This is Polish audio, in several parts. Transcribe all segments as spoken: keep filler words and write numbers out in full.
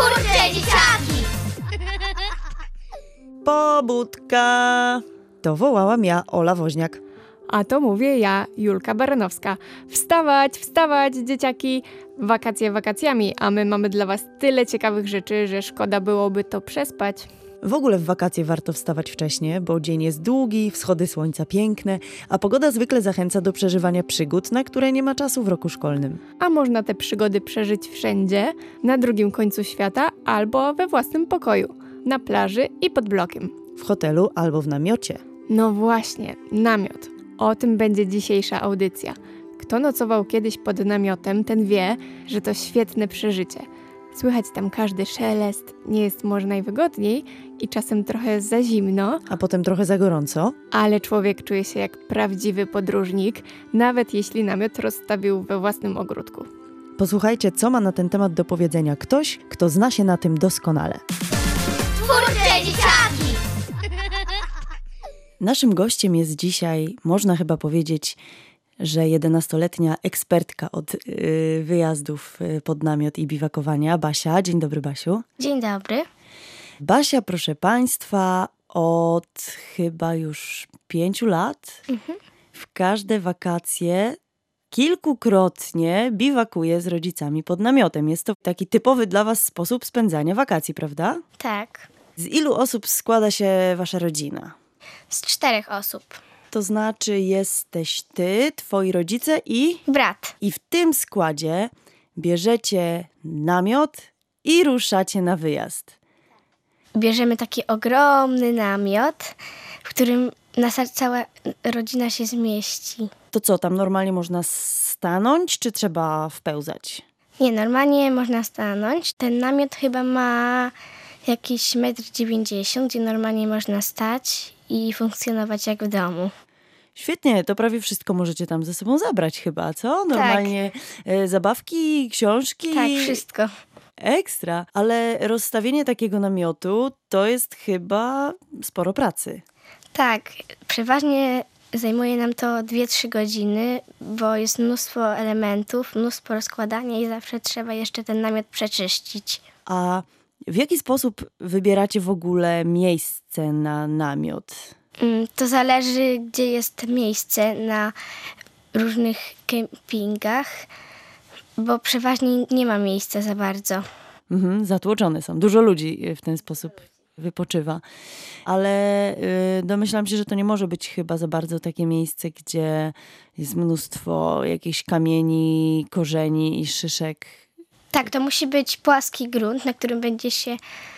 Twórcze dzieciaki! Pobudka! To wołałam ja, Ola Woźniak. A to mówię ja, Julka Baranowska. Wstawać, wstawać, dzieciaki! Wakacje wakacjami, a my mamy dla was tyle ciekawych rzeczy, że szkoda byłoby to przespać. W ogóle w wakacje warto wstawać wcześnie, bo dzień jest długi, wschody słońca piękne, a pogoda zwykle zachęca do przeżywania przygód, na które nie ma czasu w roku szkolnym. A można te przygody przeżyć wszędzie, na drugim końcu świata albo we własnym pokoju, na plaży i pod blokiem. W hotelu albo w namiocie. No właśnie, namiot. O tym będzie dzisiejsza audycja. Kto nocował kiedyś pod namiotem, ten wie, że to świetne przeżycie. Słychać tam każdy szelest, nie jest może najwygodniej i czasem trochę za zimno, A potem trochę za gorąco. ale człowiek czuje się jak prawdziwy podróżnik, nawet jeśli namiot rozstawił we własnym ogródku. Posłuchajcie, co ma na ten temat do powiedzenia ktoś, kto zna się na tym doskonale. Twórcze dzieciaki! Naszym gościem jest dzisiaj, można chyba powiedzieć, że jedenastoletnia ekspertka od yy, wyjazdów yy, pod namiot i biwakowania, Basia. Dzień dobry, Basiu. Dzień dobry. Basia, proszę Państwa, od chyba już pięciu lat Mhm. w każde wakacje kilkukrotnie biwakuje z rodzicami pod namiotem. Jest to taki typowy dla Was sposób spędzania wakacji, prawda? Tak. Z ilu osób składa się Wasza rodzina? Z czterech osób. To znaczy jesteś Ty, Twoi rodzice i... Brat. I w tym składzie bierzecie namiot i ruszacie na wyjazd. Bierzemy taki ogromny namiot, w którym nasza cała rodzina się zmieści. To co, tam normalnie można stanąć, czy trzeba wpełzać? Nie, normalnie można stanąć. Ten namiot chyba ma jakieś metr dziewięćdziesiąt, gdzie normalnie można stać i funkcjonować jak w domu. Świetnie, to prawie wszystko możecie tam ze sobą zabrać chyba, co? Normalnie e, zabawki, książki. Tak, wszystko. Ekstra. Ale rozstawienie takiego namiotu to jest chyba sporo pracy. Tak, przeważnie zajmuje nam to dwie trzy godziny, bo jest mnóstwo elementów, mnóstwo rozkładania i zawsze trzeba jeszcze ten namiot przeczyścić. A w jaki sposób wybieracie w ogóle miejsce na namiot? Mm, To zależy, gdzie jest miejsce na różnych kempingach, bo przeważnie nie ma miejsca za bardzo. Mhm, zatłoczone są. Dużo ludzi w ten sposób wypoczywa. Ale y, domyślam się, że to nie może być chyba za bardzo takie miejsce, gdzie jest mnóstwo jakichś kamieni, korzeni i szyszek. Tak, to musi być płaski grunt, na którym będzie się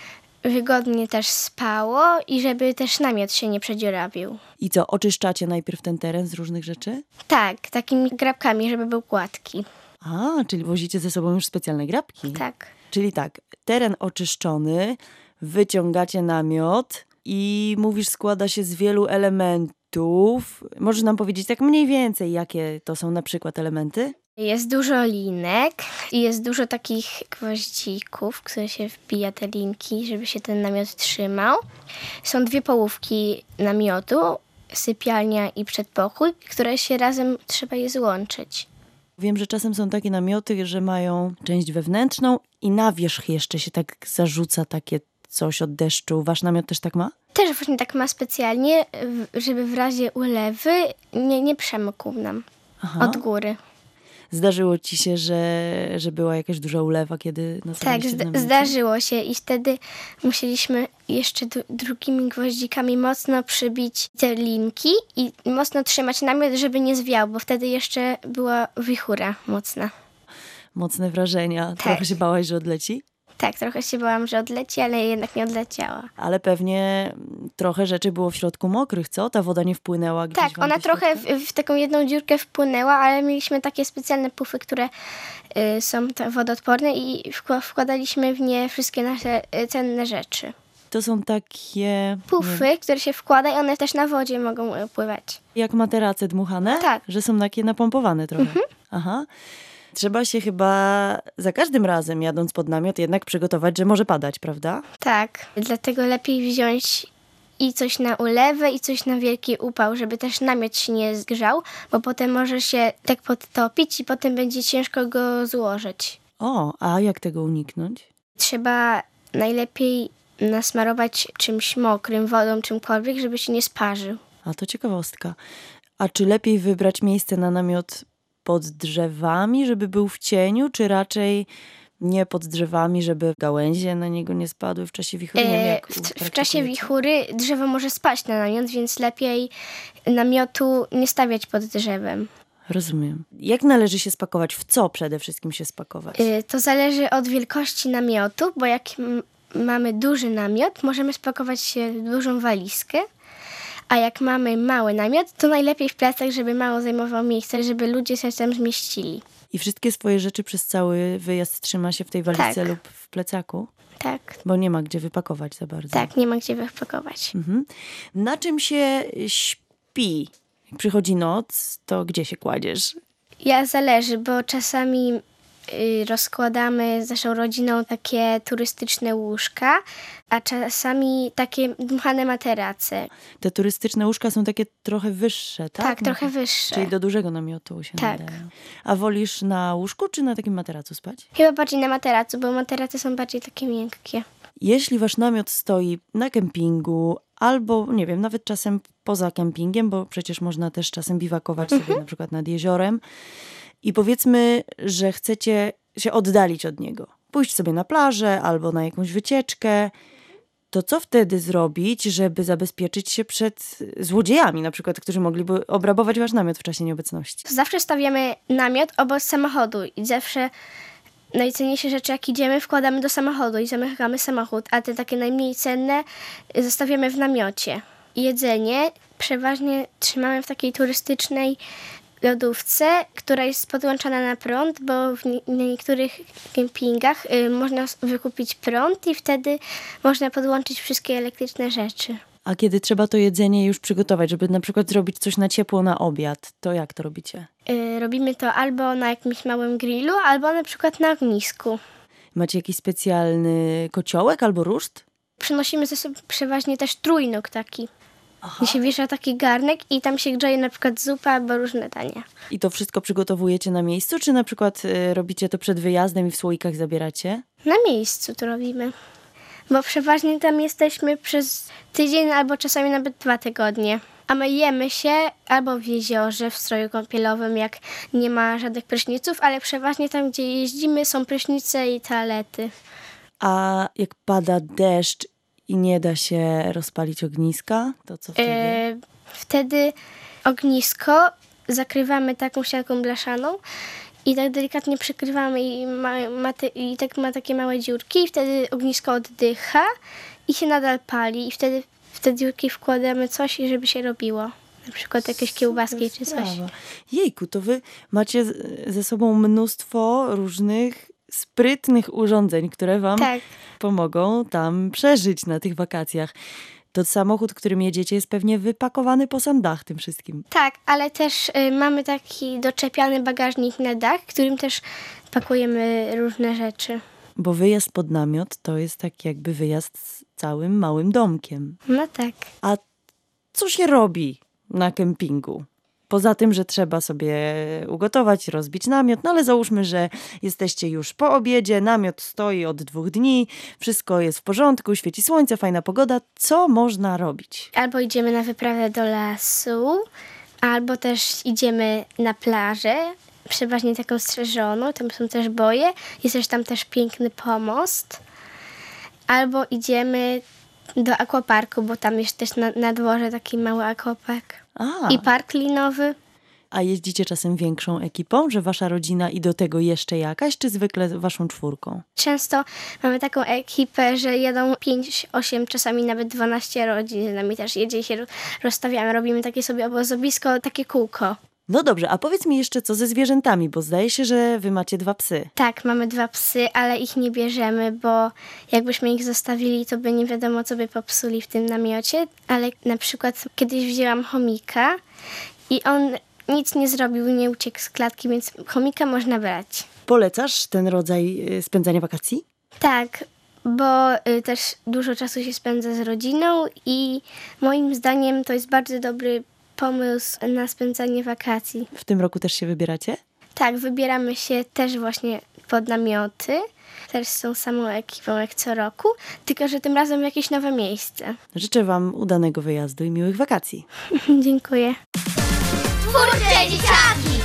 wygodnie też spało i żeby też namiot się nie przedziurawił. I co, oczyszczacie najpierw ten teren z różnych rzeczy? Tak, takimi grabkami, żeby był gładki. A, czyli wozicie ze sobą już specjalne grabki. Tak. Czyli tak, teren oczyszczony, wyciągacie namiot i mówisz, składa się z wielu elementów. Możesz nam powiedzieć tak mniej więcej, jakie to są na przykład elementy? Jest dużo linek i jest dużo takich gwoździków, w które się wbija te linki, żeby się ten namiot trzymał. Są dwie połówki namiotu, sypialnia i przedpokój, które się razem trzeba je złączyć. Wiem, że czasem są takie namioty, że mają część wewnętrzną i na wierzch jeszcze się tak zarzuca takie coś od deszczu. Wasz namiot też tak ma? Też właśnie tak ma specjalnie, w- żeby w razie ulewy nie, nie przemokł nam Aha. od góry. Zdarzyło ci się, że, że była jakaś duża ulewa, kiedy Tak, nastawiliście w zda- namiocie? zdarzyło się i wtedy musieliśmy jeszcze dru- drugimi gwoździkami mocno przybić te linki i mocno trzymać namiot, żeby nie zwiał, bo wtedy jeszcze była wichura mocna. Mocne wrażenia. Tak. Trochę się bałaś, że odleci? Tak, trochę się bałam, że odleci, ale jednak nie odleciała. Ale pewnie trochę rzeczy było w środku mokrych, co? Ta woda nie wpłynęła gdzieś Tak, wam ona do trochę środka? w, w taką jedną dziurkę wpłynęła, ale mieliśmy takie specjalne pufy, które y, są ta- wodoodporne i wkła- wkładaliśmy w nie wszystkie nasze y, cenne rzeczy. To są takie... Pufy, które się wkłada i one też na wodzie mogą y, pływać. Jak materace dmuchane? Tak. Że są takie napompowane trochę. Aha. Trzeba się chyba za każdym razem jadąc pod namiot jednak przygotować, że może padać, prawda? Tak, dlatego lepiej wziąć i coś na ulewę, i coś na wielki upał, żeby też namiot się nie zgrzał, bo potem może się tak podtopić i potem będzie ciężko go złożyć. O, a jak tego uniknąć? Trzeba najlepiej nasmarować czymś mokrym, wodą, czymkolwiek, żeby się nie sparzył. A to ciekawostka. A czy lepiej wybrać miejsce na namiot pod drzewami, żeby był w cieniu, czy raczej nie pod drzewami, żeby gałęzie na niego nie spadły w czasie wichury? Nie wiem, E, jak w, w praktykujecie. czasie wichury drzewo może spaść na namiot, więc lepiej namiotu nie stawiać pod drzewem. Rozumiem. Jak należy się spakować? W co przede wszystkim się spakować? E, to zależy od wielkości namiotu, bo jak m- mamy duży namiot, możemy spakować się w dużą walizkę, a jak mamy mały namiot, to najlepiej w plecach, żeby mało zajmował miejsca, żeby ludzie się tam zmieścili. I wszystkie swoje rzeczy przez cały wyjazd trzyma się w tej walizce Tak. lub w plecaku? Tak, Bo nie ma gdzie wypakować za bardzo. tak, nie ma gdzie wypakować. Mhm. Na czym się śpi? Jak przychodzi noc, to gdzie się kładziesz? Ja zależy, bo czasami y, rozkładamy z naszą rodziną takie turystyczne łóżka, a czasami takie dmuchane materace. Te turystyczne łóżka są takie trochę wyższe, tak? Tak, No trochę to- wyższe. Czyli do dużego namiotu się Tak. nadają. A wolisz na łóżku czy na takim materacu spać? Chyba bardziej na materacu, bo materace są bardziej takie miękkie. Jeśli wasz namiot stoi na kempingu albo, nie wiem, nawet czasem poza kempingiem, bo przecież można też czasem biwakować sobie na przykład nad jeziorem i powiedzmy, że chcecie się oddalić od niego, pójść sobie na plażę albo na jakąś wycieczkę, to co wtedy zrobić, żeby zabezpieczyć się przed złodziejami na przykład, którzy mogliby obrabować wasz namiot w czasie nieobecności? To zawsze stawiamy namiot obok samochodu i zawsze najcenniejsze rzeczy, jak idziemy, wkładamy do samochodu i zamykamy samochód, a te takie najmniej cenne zostawiamy w namiocie. Jedzenie przeważnie trzymamy w takiej turystycznej lodówce, która jest podłączona na prąd, bo w nie, na niektórych kempingach y, można s- wykupić prąd i wtedy można podłączyć wszystkie elektryczne rzeczy. A kiedy trzeba to jedzenie już przygotować, żeby na przykład zrobić coś na ciepło na obiad, to jak to robicie? Y, robimy to albo na jakimś małym grillu, albo na przykład na ognisku. Macie jakiś specjalny kociołek albo ruszt? Przynosimy ze sobą przeważnie też trójnóg taki. I się wiesza taki garnek i tam się grzeje na przykład zupa albo różne dania. I to wszystko przygotowujecie na miejscu, czy na przykład y, robicie to przed wyjazdem i w słoikach zabieracie? Na miejscu to robimy. Bo przeważnie tam jesteśmy przez tydzień albo czasami nawet dwa tygodnie. A my jemy się albo w jeziorze, w stroju kąpielowym, jak nie ma żadnych pryszniców, ale przeważnie tam, gdzie jeździmy, są prysznice i toalety. A jak pada deszcz i nie da się rozpalić ogniska, to co wtedy? E, wtedy ognisko zakrywamy taką ścianką blaszaną i tak delikatnie przykrywamy i, ma, ma te, i tak ma takie małe dziurki i wtedy ognisko oddycha i się nadal pali i wtedy w te dziurki wkładamy coś, żeby się robiło. Na przykład jakieś kiełbaski czy coś. Sprawa. Jejku, to wy macie z- ze sobą mnóstwo różnych sprytnych urządzeń, które wam Tak. pomogą tam przeżyć na tych wakacjach. To samochód, którym jedziecie, jest pewnie wypakowany po sam dach tym wszystkim. Tak, ale też y, mamy taki doczepiany bagażnik na dach, którym też pakujemy różne rzeczy. Bo wyjazd pod namiot to jest tak jakby wyjazd z całym małym domkiem. No tak. A co się robi na kempingu? Poza tym, że trzeba sobie ugotować, rozbić namiot, no ale załóżmy, że jesteście już po obiedzie, namiot stoi od dwóch dni, wszystko jest w porządku, świeci słońce, fajna pogoda. Co można robić? Albo idziemy na wyprawę do lasu, albo też idziemy na plażę, przeważnie taką strzeżoną, tam są też boje, jest też tam też piękny pomost. Albo idziemy do aquaparku, bo tam jest też na, na dworze taki mały aquapark. A, I park linowy. a jeździcie czasem większą ekipą, że wasza rodzina i do tego jeszcze jakaś, czy zwykle waszą czwórką? Często mamy taką ekipę, że jadą pięć, osiem, czasami nawet dwanaście rodzin z nami też jedzie i się ro- rozstawiamy. Robimy takie sobie obozowisko, takie kółko. No dobrze, a powiedz mi jeszcze co ze zwierzętami, bo zdaje się, że wy macie dwa psy. Tak, mamy dwa psy, ale ich nie bierzemy, bo jakbyśmy ich zostawili, to by nie wiadomo, co by popsuli w tym namiocie. Ale na przykład kiedyś wzięłam chomika i on nic nie zrobił, nie uciekł z klatki, więc chomika można brać. Polecasz ten rodzaj y, spędzania wakacji? Tak, bo y, też dużo czasu się spędza z rodziną i moim zdaniem to jest bardzo dobry pomysł na spędzanie wakacji. W tym roku też się wybieracie? Tak, wybieramy się też właśnie pod namioty. Też z tą samą ekipą jak co roku, tylko że tym razem w jakieś nowe miejsce. Życzę wam udanego wyjazdu i miłych wakacji. Dziękuję. Twórcze dzieciaki!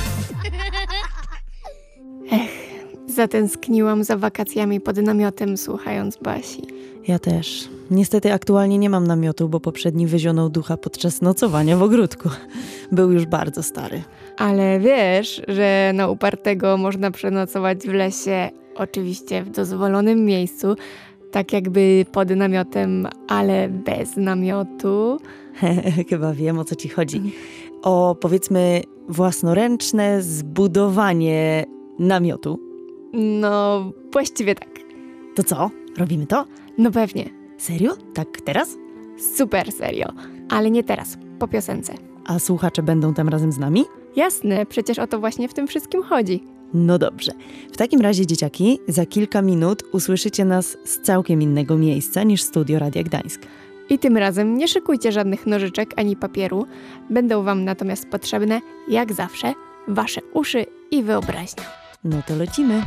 Zatęskniłam za wakacjami pod namiotem, słuchając Basi. Ja też. Niestety aktualnie nie mam namiotu, bo poprzedni wyzionął ducha podczas nocowania w ogródku. Był już bardzo stary. Ale wiesz, że na upartego można przenocować w lesie, oczywiście w dozwolonym miejscu, tak jakby pod namiotem, ale bez namiotu. Chyba wiem, o co ci chodzi. O, powiedzmy, własnoręczne zbudowanie namiotu. No, właściwie tak. To co? Robimy to? No pewnie. Serio? Tak teraz? Super serio. Ale nie teraz, po piosence. A słuchacze będą tam razem z nami? Jasne, przecież o to właśnie w tym wszystkim chodzi. No dobrze. W takim razie, dzieciaki, za kilka minut usłyszycie nas z całkiem innego miejsca niż studio Radia Gdańsk. I tym razem nie szykujcie żadnych nożyczek ani papieru. Będą wam natomiast potrzebne, jak zawsze, wasze uszy i wyobraźnia. No to lecimy.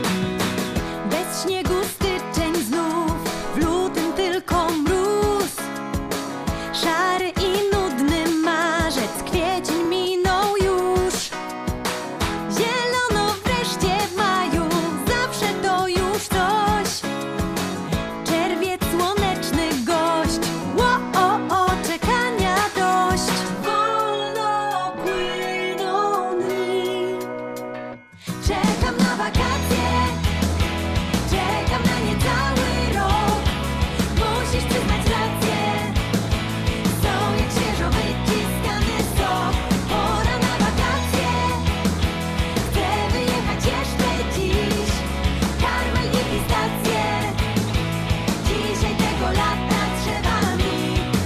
Bez śniegu styczeń znów, w lutym tylko mróz. Szary i nudny marzec, kwiecień minął już. Zielono wreszcie w maju, zawsze to już coś. Czerwiec słoneczny gość, ło, o, o, czekania dość. Wolno płyną dni. Czekam na wakacje, czekam na niecały rok. Musisz przyznać rację, są jak świeżo wyciskany sok. Pora na wakacje, chcę wyjechać jeszcze dziś. Karmel i pistacje, dzisiaj tego lata drzewami.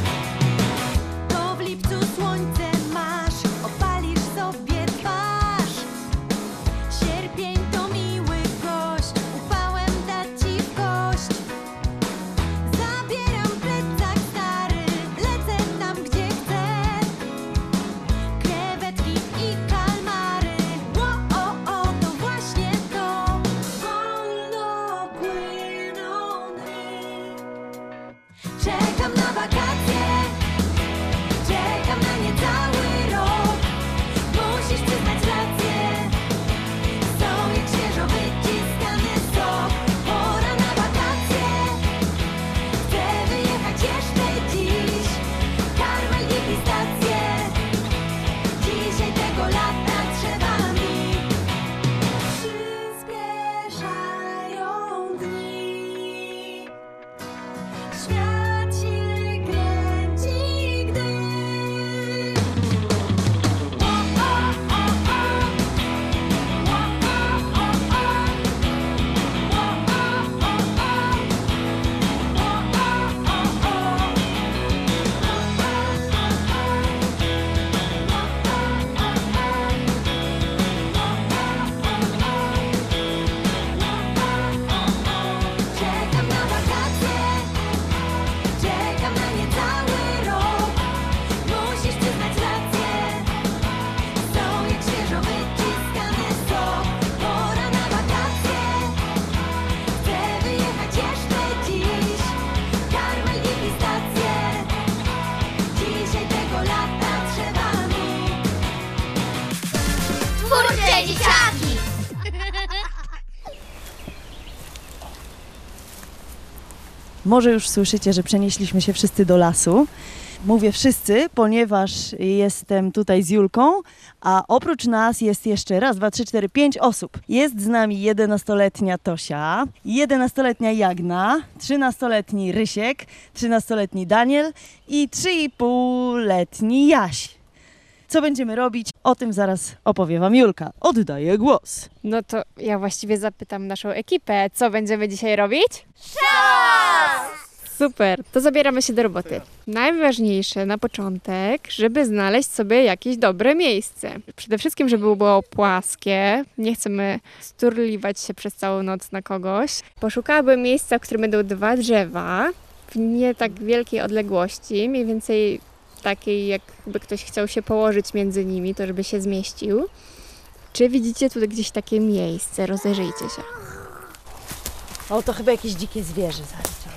To w lipcu słońce masz, opalisz sobie twarz. Sierpień to miły gość, upałem da ci w kość. Zabieram plecak stary, lecę tam gdzie chcę. Krewetki i kalmary, o, o, o, to właśnie to. Wolno płyną dni. Czekam na wakacje, czekam na niecały rok. Musisz przyznać rację, są jak świeżo wyciskany sok. Pora na wakacje, chcę wyjechać jeszcze dziś. Karmel i pistacje, dzisiaj tego lata drzewami. Przyspieszają dni. Świat się kręci, gdy o, o, o, o. O, o, o, o. O, o, o, o. O, o, o, o. Czekam na wakacje, czekam na niecały rok. Musisz przyznać rację, są jak świeżo wyciskany sok. Pora na wakacje, chcę wyjechać jeszcze dziś. Karmel i pistacje, dzisiaj tego lata drzewami. Twórcze dzieciaki! Może już słyszycie, że przenieśliśmy się wszyscy do lasu. Mówię wszyscy, ponieważ jestem tutaj z Julką, a oprócz nas jest jeszcze raz, dwa, trzy, cztery, pięć osób. Jest z nami jedenastoletnia Tosia, jedenastoletnia Jagna, trzynastoletni Rysiek, trzynastoletni Daniel i trzy i półletni Jaś. Co będziemy robić? O tym zaraz opowie wam Julka. Oddaję głos. No to ja właściwie zapytam naszą ekipę, co będziemy dzisiaj robić? Super, to zabieramy się do roboty. Najważniejsze na początek, żeby znaleźć sobie jakieś dobre miejsce. Przede wszystkim, żeby było płaskie. Nie chcemy sturliwać się przez całą noc na kogoś. Poszukałabym miejsca, w którym będą dwa drzewa w nie tak wielkiej odległości, mniej więcej takiej, jakby ktoś chciał się położyć między nimi, to żeby się zmieścił. Czy widzicie tu gdzieś takie miejsce? Rozejrzyjcie się. O, to chyba jakieś dzikie zwierzę. Zaraz.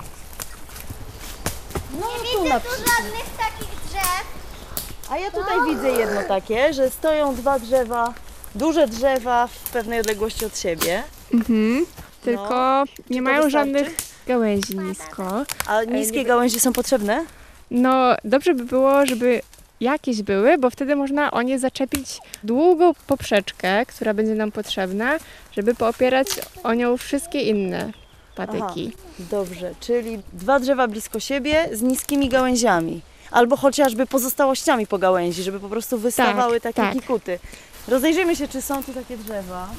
No, Nie tu widzę na tu przykład. żadnych takich drzew. A ja tutaj widzę jedno takie, że stoją dwa drzewa, duże drzewa w pewnej odległości od siebie. Mhm. Tylko nie to mają wystarczy? żadnych gałęzi nisko. A niskie gałęzie są potrzebne? No, dobrze by było, żeby jakieś były, bo wtedy można o nie zaczepić długą poprzeczkę, która będzie nam potrzebna, żeby poopierać o nią wszystkie inne patyki. Dobrze, czyli dwa drzewa blisko siebie z niskimi gałęziami. Albo chociażby pozostałościami po gałęzi, żeby po prostu wystawały takie tak. kikuty. Rozejrzyjmy się, czy są tu takie drzewa.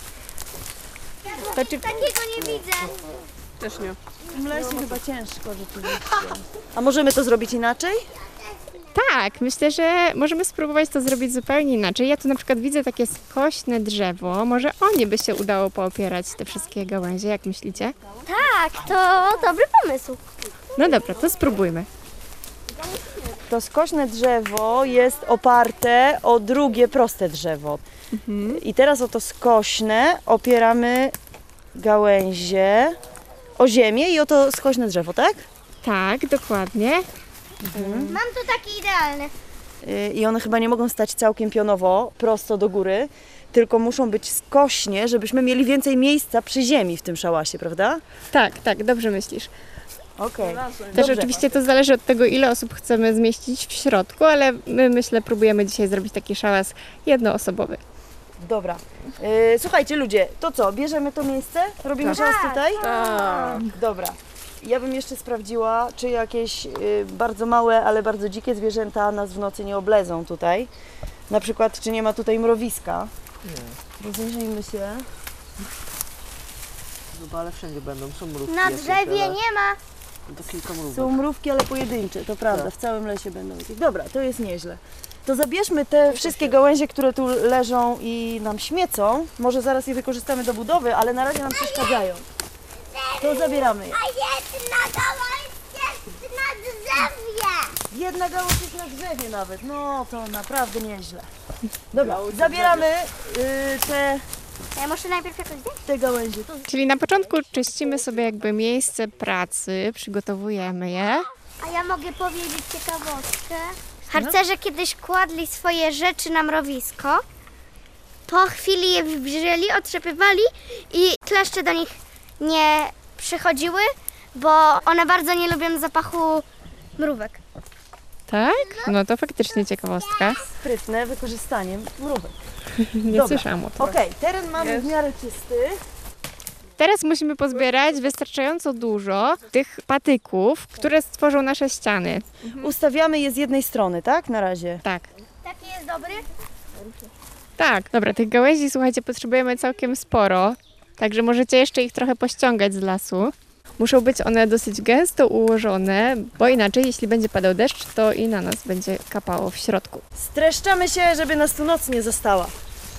To czy... Takiego nie widzę. Też nie. W tym lesie chyba ciężko rzeczywiście. A możemy to zrobić inaczej? Tak, myślę, że możemy spróbować to zrobić zupełnie inaczej. Ja tu na przykład widzę takie skośne drzewo. Może o nie by się udało poopierać te wszystkie gałęzie, jak myślicie? Tak, to dobry pomysł. No dobra, to spróbujmy. To skośne drzewo jest oparte o drugie proste drzewo. I teraz o to skośne opieramy gałęzie o ziemię i o to skośne drzewo, tak? Tak, dokładnie. Mam tu taki idealny. Y, I one chyba nie mogą stać całkiem pionowo, prosto do góry, tylko muszą być skośnie, żebyśmy mieli więcej miejsca przy ziemi w tym szałasie, prawda? Tak, tak, dobrze myślisz. Okej. Też oczywiście to zależy od tego, ile osób chcemy zmieścić w środku, ale my, myślę, próbujemy dzisiaj zrobić taki szałas jednoosobowy. Dobra. Y, słuchajcie ludzie, to co, bierzemy to miejsce? Robimy szałas tutaj? Tak. Dobra. Ja bym jeszcze sprawdziła, czy jakieś y, bardzo małe, ale bardzo dzikie zwierzęta nas w nocy nie oblezą tutaj. Na przykład, czy nie ma tutaj mrowiska? Nie. Rozejrzyjmy się. No ale wszędzie będą, są mrówki. Na jakieś, drzewie ale nie ma. To kilka mrówek. Są mrówki, ale pojedyncze, to prawda, w całym lesie będą jakieś. Dobra, to jest nieźle. To zabierzmy te wszystkie gałęzie, które tu leżą i nam śmiecą. Może zaraz je wykorzystamy do budowy, ale na razie nam przeszkadzają. To zabieramy je. A jedna gałąź jest na drzewie. Jedna gałąź jest na drzewie nawet, no to naprawdę nieźle. Dobra, zabieramy y, te, Ja muszę najpierw jakoś zdjąć. te gałęzie. To Czyli na początku czyścimy sobie jakby miejsce pracy, przygotowujemy je. A ja mogę powiedzieć ciekawostkę. Harcerze kiedyś kładli swoje rzeczy na mrowisko. Po chwili je wzięli, otrzepywali i kleszcze do nich nie przychodziły, bo one bardzo nie lubią zapachu mrówek. Tak? No to faktycznie ciekawostka. sprytne wykorzystaniem mrówek. Nie Dobra. słyszałam o tym. Okej, teren mamy w miarę czysty. Teraz musimy pozbierać wystarczająco dużo tych patyków, które stworzą nasze ściany. Ustawiamy je z jednej strony, tak? Na razie. Tak. Taki jest dobry? Tak, dobra, tych gałęzi, słuchajcie, potrzebujemy całkiem sporo, także możecie jeszcze ich trochę pościągać z lasu. Muszą być one dosyć gęsto ułożone, bo inaczej, jeśli będzie padał deszcz, to i na nas będzie kapało w środku. Streszczamy się, żeby nas tu noc nie zastała.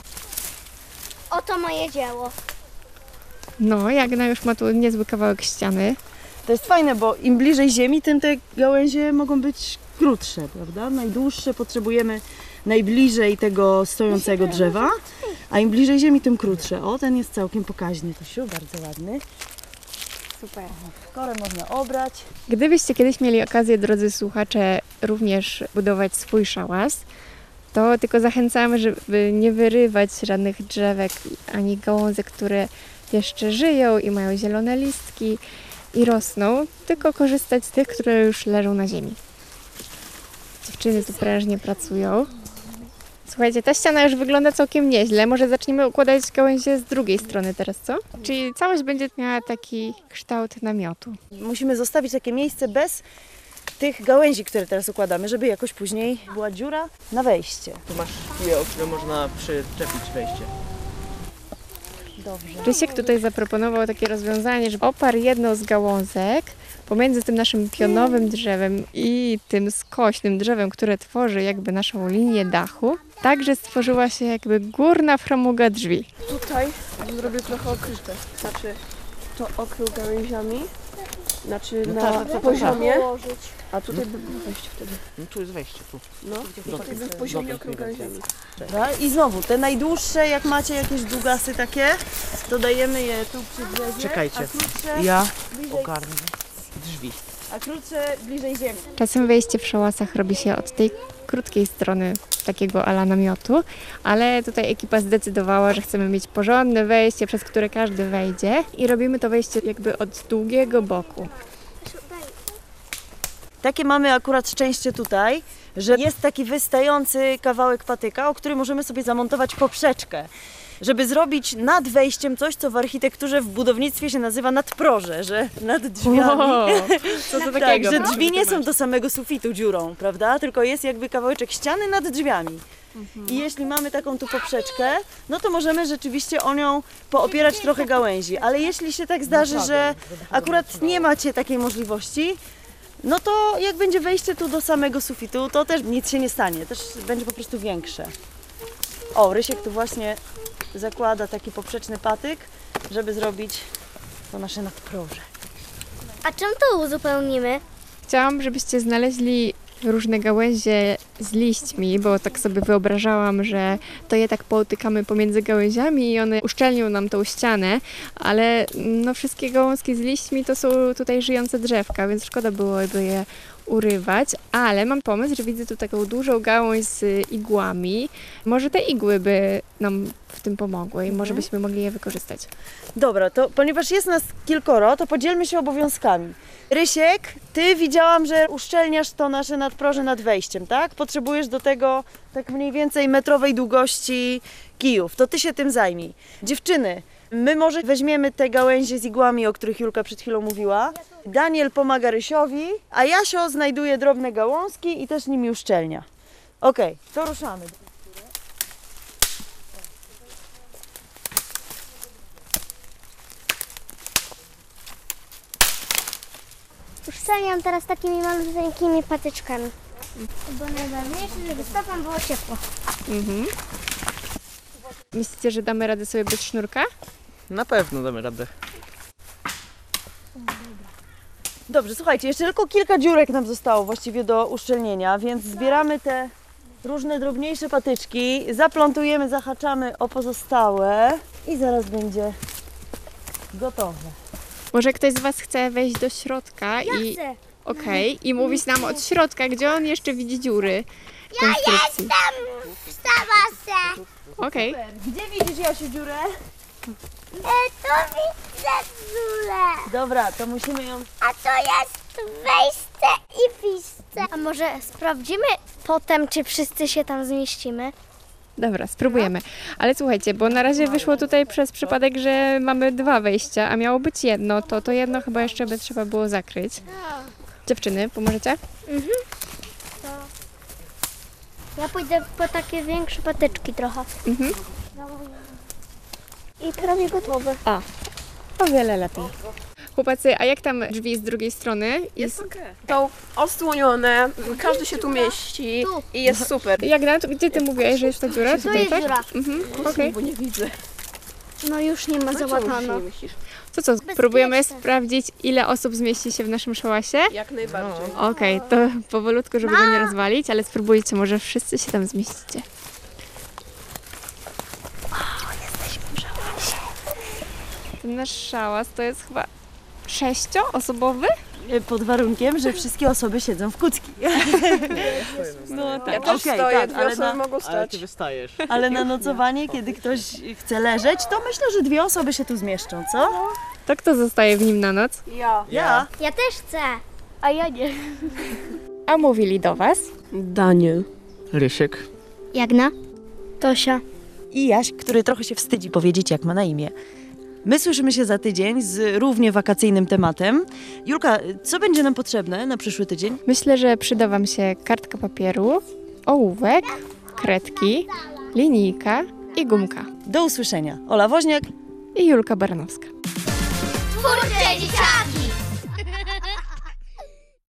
Oto moje dzieło. No, Jagna już ma tu niezły kawałek ściany. To jest fajne, bo im bliżej ziemi, tym te gałęzie mogą być krótsze, prawda? Najdłuższe potrzebujemy najbliżej tego stojącego drzewa, a im bliżej ziemi, tym krótsze. O, ten jest całkiem pokaźny, Tosiu, bardzo ładny. Super. Korę można obrać. Gdybyście kiedyś mieli okazję, drodzy słuchacze, również budować swój szałas, to tylko zachęcamy, żeby nie wyrywać żadnych drzewek ani gałązek, które jeszcze żyją i mają zielone listki i rosną, tylko korzystać z tych, które już leżą na ziemi. Dziewczyny tu prężnie pracują. Słuchajcie, ta ściana już wygląda całkiem nieźle. Może zaczniemy układać gałęzie z drugiej strony teraz, co? Czyli całość będzie miała taki kształt namiotu. Musimy zostawić takie miejsce bez tych gałęzi, które teraz układamy, żeby jakoś później była dziura na wejście. Tu masz dwie, o które można przyczepić wejście. Dobrze. Rysiek tutaj zaproponował takie rozwiązanie, że oparł jedną z gałązek pomiędzy tym naszym pionowym drzewem i tym skośnym drzewem, które tworzy jakby naszą linię dachu, tak, że stworzyła się jakby górna framuga drzwi. Tutaj zrobię trochę okryte, znaczy to okrył gałęziami Znaczy No na tak, tak, tak, poziomie, a tutaj by było wejście wtedy. No tu jest wejście, tu. No, tutaj by w poziomie okrągłego ziemi. Dobra, i znowu, te najdłuższe, jak macie jakieś długasy takie, dodajemy je tu przy drzewie. Czekajcie. A krótsze, Ja bliżej, ogarnę drzwi. a krótsze bliżej ziemi. Czasem wejście w szałasach robi się od tej krótkiej strony takiego ala namiotu, ale tutaj ekipa zdecydowała, że chcemy mieć porządne wejście, przez które każdy wejdzie i robimy to wejście jakby od długiego boku. Takie mamy akurat szczęście tutaj, że jest taki wystający kawałek patyka, o który możemy sobie zamontować poprzeczkę, żeby zrobić nad wejściem coś, co w architekturze, w budownictwie się nazywa nadproże, że nad drzwiami. Wow, co to Tak, takiego? że drzwi nie są do samego sufitu dziurą, prawda? Tylko jest jakby kawałeczek ściany nad drzwiami. I jeśli mamy taką tu poprzeczkę, no to możemy rzeczywiście o nią poopierać trochę gałęzi. Ale jeśli się tak zdarzy, że akurat nie macie takiej możliwości, no to jak będzie wejście tu do samego sufitu, to też nic się nie stanie, też będzie po prostu większe. O, Rysiek tu właśnie zakłada taki poprzeczny patyk, żeby zrobić to nasze nadproże. A czym to uzupełnimy? Chciałam, żebyście znaleźli różne gałęzie z liśćmi, bo tak sobie wyobrażałam, że to je tak połtykamy pomiędzy gałęziami i one uszczelnią nam tą ścianę, ale no wszystkie gałązki z liśćmi to są tutaj żyjące drzewka, więc szkoda byłoby je urywać, ale mam pomysł, że widzę tu taką dużą gałąź z igłami. Może te igły by nam w tym pomogły i może byśmy mogli je wykorzystać. Dobra, to ponieważ jest nas kilkoro, to podzielmy się obowiązkami. Rysiek, ty widziałam, że uszczelniasz to nasze nadproże nad wejściem, tak? Potrzebujesz do tego tak mniej więcej metrowej długości kijów. To ty się tym zajmij. Dziewczyny, my może weźmiemy te gałęzie z igłami, o których Julka przed chwilą mówiła. Daniel pomaga Rysiowi, a Jasio znajduje drobne gałązki i też nimi uszczelnia. Okej, to ruszamy. Uszczelniam teraz takimi maluteńkimi patyczkami. Bo najważniejsze, żeby stopom było ciepło. Mhm. Myślicie, że damy radę sobie bez sznurka? Na pewno damy radę. Dobrze, słuchajcie, jeszcze tylko kilka dziurek nam zostało właściwie do uszczelnienia, więc zbieramy te różne drobniejsze patyczki, zaplątujemy, zahaczamy o pozostałe i zaraz będzie gotowe. Może ktoś z Was chce wejść do środka i Chcę. okej, i mówić nam od środka, gdzie on jeszcze widzi dziury konstrukcji. Wstała się! Okej. Gdzie widzisz, Jasiu, dziurę? E, to widzę dziurę. Dobra, to musimy ją... A to jest wejście i wyjście. A może sprawdzimy potem, czy wszyscy się tam zmieścimy? Dobra, spróbujemy. Ale słuchajcie, bo na razie wyszło tutaj przez przypadek, że mamy dwa wejścia, a miało być jedno, to to jedno chyba jeszcze by trzeba było zakryć. Dziewczyny, pomożecie? Ja pójdę po takie większe patyczki trochę. Mhm. I prawie gotowe. O wiele lepiej. Chłopacy, a jak tam drzwi z drugiej strony? Jest okej. Są osłonione, każdy się tu mieści Tu. i jest super. Jagna, to gdzie ty mówiłaś, że jest ta dziura? Tu Tutaj, jest tak? dziura. Mhm, okej. Bo nie widzę. No już nie ma No załatano. nie myślisz? To co, próbujemy Bezpieczne. sprawdzić, ile osób zmieści się w naszym szałasie? Jak najbardziej. Okej, to powolutku, żeby go nie rozwalić, ale spróbujcie, może wszyscy się tam zmieścicie. Ten nasz szałas to jest chyba sześcioosobowy? Pod warunkiem, że wszystkie osoby siedzą w kucki. No Ja tak. też Okej, stoję, tak, dwie ale osoby na- mogą Ale stać. ty wystajesz. Ale na nocowanie, kiedy ktoś chce leżeć, to myślę, że dwie osoby się tu zmieszczą, co? To kto zostaje w nim na noc? Ja. Ja. Ja też chcę. A ja nie. A mówili do was? Daniel. Rysiek. Jagna. Tosia. I Jaś, który trochę się wstydzi powiedzieć, jak ma na imię. My słyszymy się za tydzień z równie wakacyjnym tematem. Julka, co będzie nam potrzebne na przyszły tydzień? Myślę, że przyda wam się kartka papieru, ołówek, kredki, linijka i gumka. Do usłyszenia. Ola Woźniak. I Julka Baranowska. Twórcze dzieciaki!